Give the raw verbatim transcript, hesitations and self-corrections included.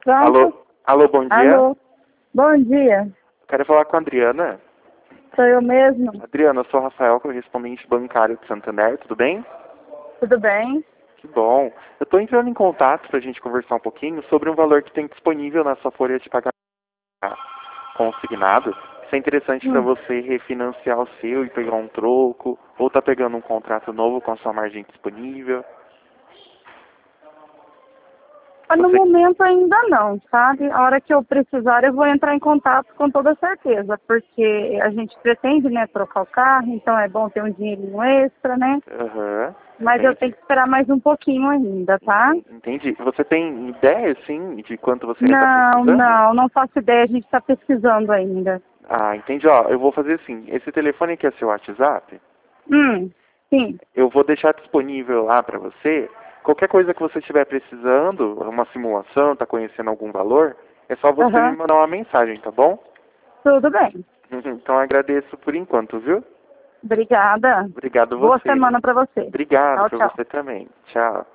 Pronto. Alô, alô, bom dia. Alô. Bom dia. Quero falar com a Adriana. Sou eu mesmo. Adriana, eu sou o Rafael, correspondente bancário de Santander, tudo bem? Tudo bem? Que bom. Eu estou entrando em contato para a gente conversar um pouquinho sobre um valor que tem disponível na sua folha de pagamento consignado. Se é interessante para Hum. você refinanciar o seu e pegar um troco, ou tá pegando um contrato novo com a sua margem disponível. No Você... momento ainda não, sabe? A hora que eu precisar eu vou entrar em contato com toda certeza, porque a gente pretende, né, trocar o carro, então é bom ter um dinheirinho extra, né? Uhum. Mas Entendi. eu tenho que esperar mais um pouquinho ainda, tá? Entendi. Você tem ideia, sim, de quanto você está Não, precisando? não, não faço ideia, a gente está pesquisando ainda. Ah, entendi. Ó, eu vou fazer assim. Esse telefone aqui é seu WhatsApp. Hum, sim. Eu vou deixar disponível lá para você. Qualquer coisa que você estiver precisando, uma simulação, está conhecendo algum valor, é só você me Aham. mandar uma mensagem, tá bom? Tudo bem. Então agradeço por enquanto, viu? Obrigada. Obrigado Boa você. semana para você. Obrigado Tchau, para tchau. você também. Tchau.